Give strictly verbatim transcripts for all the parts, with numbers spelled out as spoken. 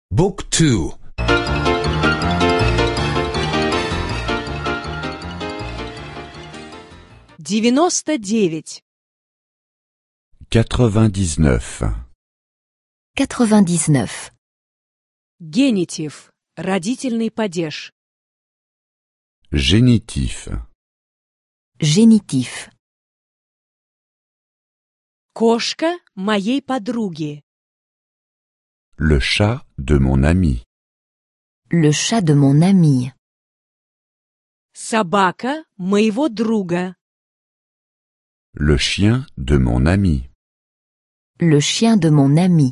Book two. девяносто девять. quatre-vingt-dix-neuf. quatre-vingt-dix-neuf. Генитив. Родительный падеж. Génitif. Génitif. Кошка моей подруги. Le chat de mon ami. Le chat de mon ami. Собака моего друга. Le chien de mon ami. Le chien de mon ami.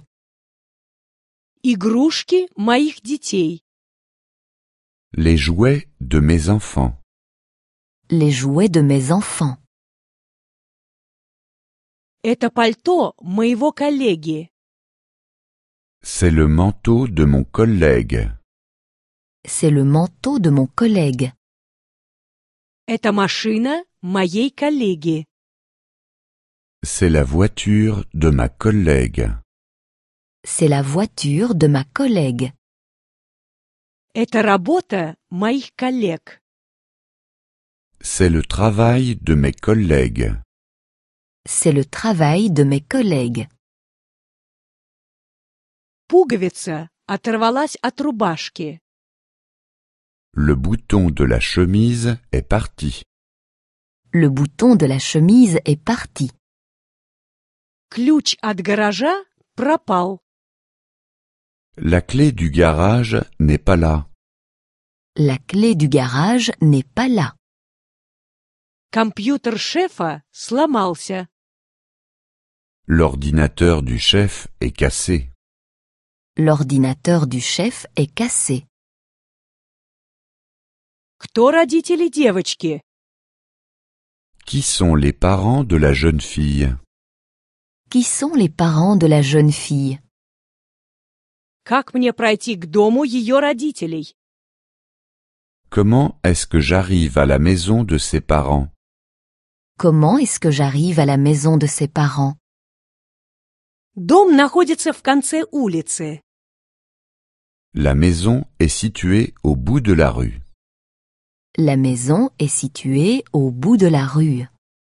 Игрушки моих детей. Les jouets de mes enfants. Les jouets de mes enfants. Это пальто моего коллеги. C'est le manteau de mon collègue. C'est le manteau de mon collègue. Это машина моей коллеги. C'est la voiture de ma collègue. C'est la voiture de ma collègue. Это работа моих коллег. C'est le travail de mes collègues. C'est le travail de mes collègues. Пуговица оторвалась от рубашки. Le bouton de la chemise est parti. Le bouton de la chemise est parti. Ключ от гаража пропал. La clé du garage n'est pas là. La clé du garage n'est pas là. Компьютер шефа сломался. L'ordinateur du chef est cassé. L'ordinateur du chef est cassé. Кто родители девочки? Qui sont les parents de la jeune fille? Qui sont les parents de la jeune fille? Как мне пройти к дому ее родителей? Comment est-ce que j'arrive à la maison de ses parents? Comment est-ce que j'arrive à la maison de ses parents? Дом находится в конце улицы. La maison est située au bout de la rue. La maison est située au bout de la rue.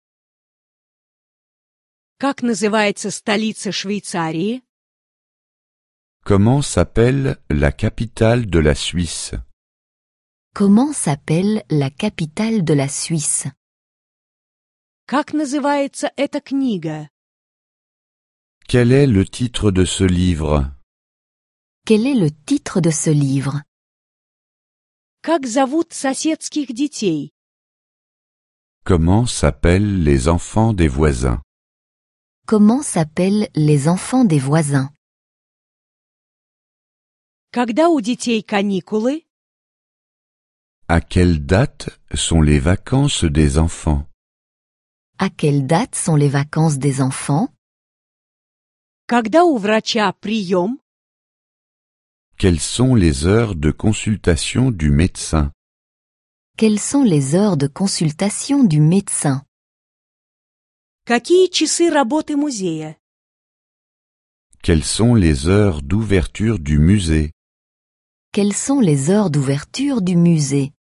Как называется столица Швейцарии? Comment s'appelle la capitale de la Suisse? Comment s'appelle la capitale de la Suisse? Как называется эта книга? Quel est le titre de ce livre? Quel est le titre de ce livre? Как зовут соседских детей? Comment s'appellent les enfants des voisins? Comment s'appellent les enfants des voisins? Когда у детей каникулы? À quelle date sont les vacances des enfants? À quelle date sont les vacances des enfants? Когда у врача прием? Quelles sont les heures de consultation du médecin? Quelles sont les heures de consultation du médecin? Какие часы работы музея? Quelles sont les heures d'ouverture du musée? Quelles sont les heures d'ouverture du musée?